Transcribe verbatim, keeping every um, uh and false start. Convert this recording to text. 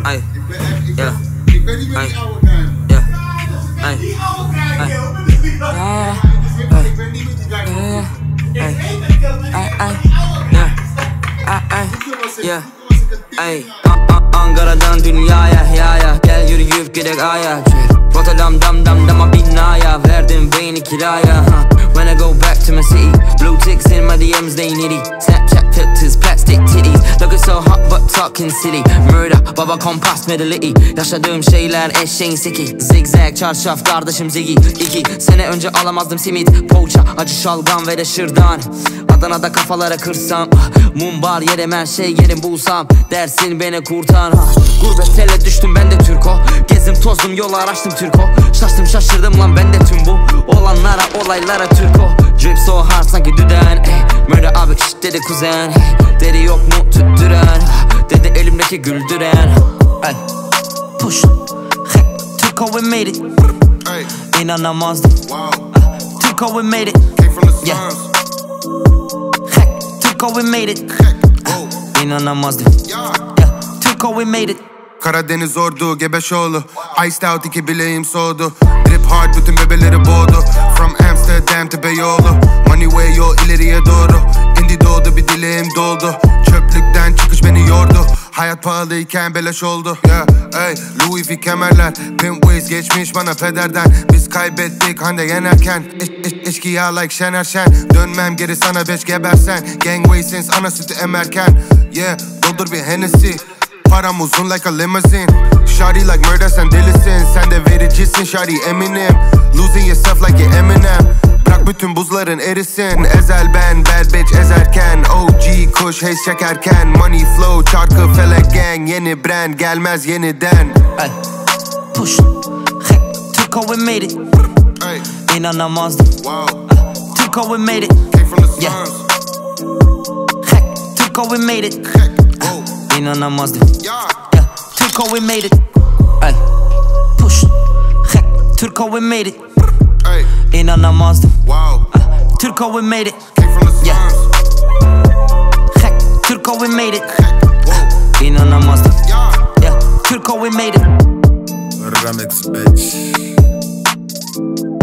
ay, yeah, ay, yeah, ay, ay, yeah, ay, Ankara'dan dünyaya, ya ya, gel yürüyüp gidek aya. Rotterdam dam dam dama binaya, verdim beyni kiraya. When I go back to my city, blue ticks in my D Ms, they nitty. Snapchat filters, plastic titties, looking so hot but talking city. Murder, baba kompas medality. Yaşadığım şeyler eşeğin siki. Zigzag, çarşaf, kardeşim Ziggy. İki sene önce alamazdım simit, poğaça, acı şalgam ve de şırdan. Adana'da kafalara kırsam, mum bar yerim, her şey yerim bulsam, dersin beni kurtar. Gurbet tele düştüm, ben de Türko. Gezdim tozdum, yolu araştım Türko. Şaştım şaşırdım lan, ben de tüm bu olanlara, olaylara Türko. Drip so hard sanki düden, ey. Murder abi şşt dedi kuzen, hey. Dedi yok mu tüttüren, dedi elimdeki güldüren. Ay, push, hey. Türko we made it, hey. İnanamazdım, wow. Türko we made it, yeah. Hey. Türko we made it, hey. İnanamazdım, yeah. Türko we made it. Karadeniz ordu, Gebeşoğlu, iced out iki bileğim soğudu. Drip hard bütün bebeleri boğdu. From Amsterdam to Beyoğlu, money way yol ileriye doğru. Indi doğdu bir dileğim doldu. Çöplükten çıkış beni yordu. Hayat pahalıyken beleş oldu, yeah, ey. Louis V kemerler, pimp ways geçmiş bana pederden. Biz kaybettik Hande yenerken. İş, iş, eşkıya like Şener Şen. Dönmem geri sana beş gebersen. Gangway since ana sütü emerken. Yeah, doldur bir Hennessy. Param uzun like a limousine. Shawty like murder, sen delisin. Sen de vericisin shawty eminim. Losing yourself like you Eminem. Bırak bütün buzların erisin. Ezel ben bad bitch ezerken. O G kuş haze çekerken. Money flow çarkı felek gang. Yeni brand gelmez yeniden. Ay, push, hey. Türko we made it, hey. İnanamazdım, wow. Türko we made it, came from the yeah. Hey. Türko we made it, hey. İnanamazdım, yeah. Türko we made it, ay, push, hey. Türko we made it, hey. İnanamazdım, wow. Türko we made it, came from the yeah. Hey. Türko we made it, hey. İnanamazdım, yeah. Türko we made it. Remix bitch.